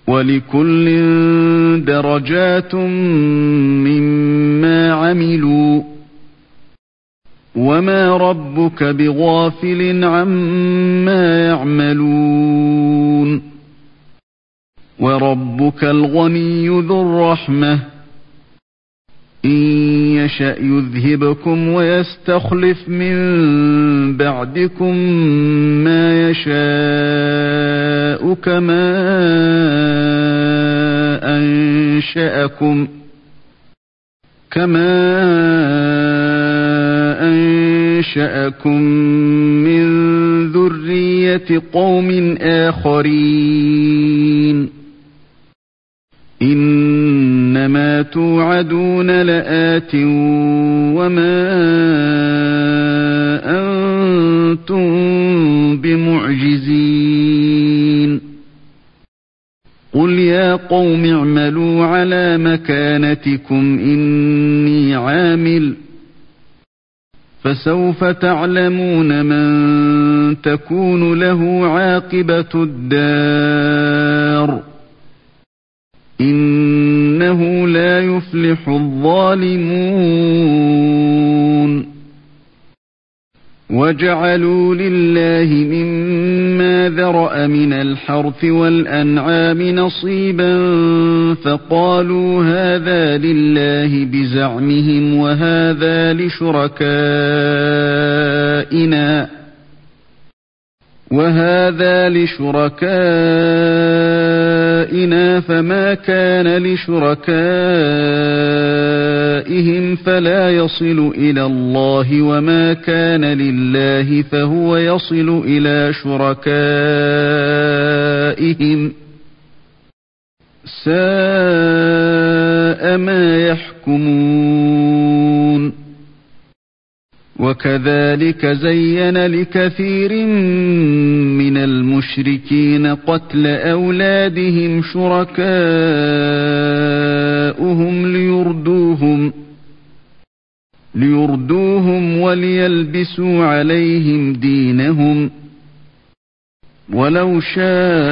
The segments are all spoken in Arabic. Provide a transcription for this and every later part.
وَلِكُلٍّ دَرَجَاتٌ مِّمَّا عَمِلُوا وَمَا رَبُّكَ بِغَافِلٍ عَمَّا يَعْمَلُونَ وَرَبُّكَ الْغَنِيُّ ذُو الرَّحْمَةِ إِن يَشَأْ يُذْهِبْكُمْ وَيَسْتَخْلِفْ مِن بَعْدِكُم مَّا يَشَاءُ كَمَا أَنشَأَكُم مِّن ذُرِّيَّةِ قَوْمٍ آخَرِينَ إِنَّمَا تُوعَدُونَ لَآتٍ وَمَا أَنتُم بِمُعْجِزِينَ قُلْ يَا قَوْمِ اعْمَلُوا عَلَى مَكَانَتِكُمْ إِنِّي عَامِلٌ فَسَوْفَ تَعْلَمُونَ مَن تَكُونُ لَهُ عَاقِبَةُ الدَّارِ إِنَّهُ لَا يُفْلِحُ الظَّالِمُونَ وَجَعَلُوا لِلَّهِ مِمَّا ذَرَأَ مِنَ الْحَرْثِ وَالْأَنْعَامِ نَصِيبًا فَقَالُوا هَذَا لِلَّهِ بِزَعْمِهِمْ وَهَذَا لِشُرَكَائِنَا فَمَا كَانَ لِشُرَكَائِهِمْ فَلَا يَصِلُ إِلَى اللَّهِ وَمَا كَانَ لِلَّهِ فَهُوَ يَصِلُ إِلَى شُرَكَائِهِمْ سَاءَ مَا يَحْكُمُونَ وَكَذَلِكَ زَيَّنَ لِكَثِيرٍ مِّنَ الْمُشْرِكِينَ قَتْلَ أَوْلَادِهِمْ شُرَكَاؤُهُمْ لِيُرْدُوهُمْ وَلِيَلْبِسُوا عَلَيْهِمْ دِينَهُمْ وَلَوْ شَاءَ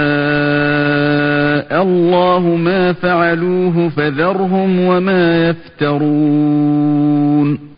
اللَّهُ مَا فَعَلُوهُ فَذَرْهُمْ وَمَا يَفْتَرُونَ